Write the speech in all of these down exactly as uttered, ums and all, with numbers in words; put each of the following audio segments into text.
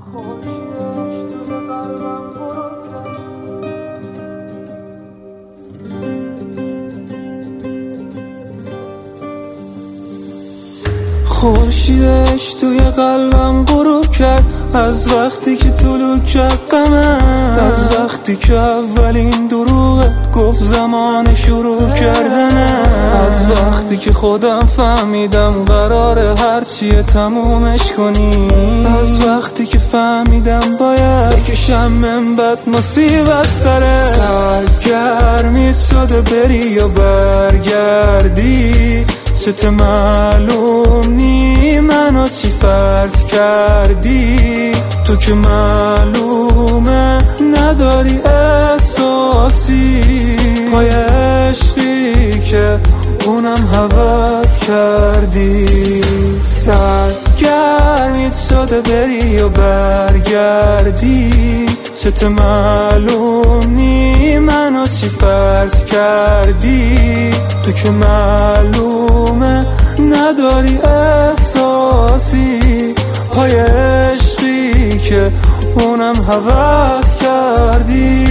خورشیدش توی قلبم غروب کرد از وقتی که طلوع کرد غمم، از وقتی که اولین دروغت گفت زمان شروع کردنم، از وقتی که خودم فهمیدم قراره هرچیه تمومش کنی، از وقتی که فهمیدم باید بکشم من بد مصیبت سره. سرگرمیت شده بری یا برگردی، چت معلوم نی منو چی فرض کردی، تو که معلومه نداری احساسی، پای عشقی که اونم هوس کردی. سرگرمیت شده بری یا برگردی، چت معلوم نی منو چی فرض کردی، تو که معلومه نداری احساسی، پای عشقی که اونم هوس کردی.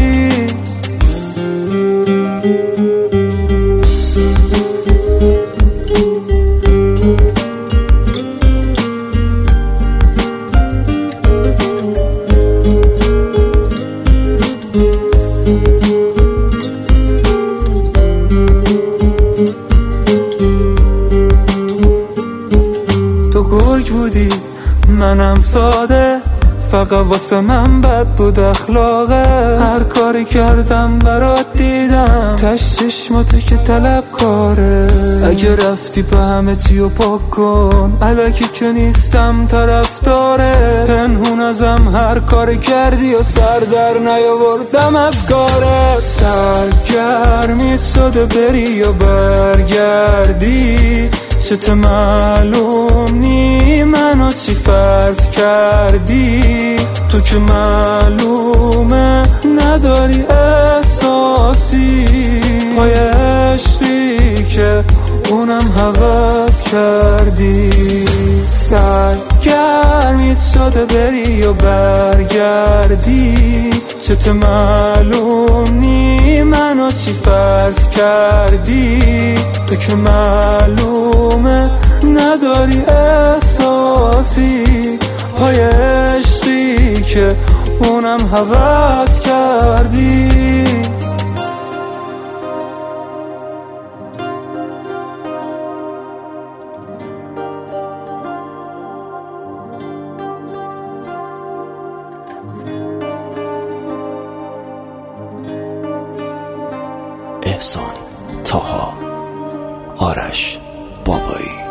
تو گرگ بودی منم ساده، فقط واسه من بد بود اخلاقه، هر کاری کردم برات دیدم تش چشماتو که طلب کاره، اگه رفتی به همه چیو پاک کن الکی که نیستم طرف داره، پنهون ازم هر کاری کردی و سر در نیاوردم از کاره. سرگرمیت شده بری یا برگردی، چت معلوم نی منو چی فرض کردی، تو که معلومه نداری احساسی، پای عشقی که اونم هوس کردی. سرگرمیت شده بری یا برگردی، چت معلوم نی منو چی فرض کردی، تو که معلومه نداری احساسی، پای عشقی که اونم هوس کردی. احسان طاها، آرش بابایی.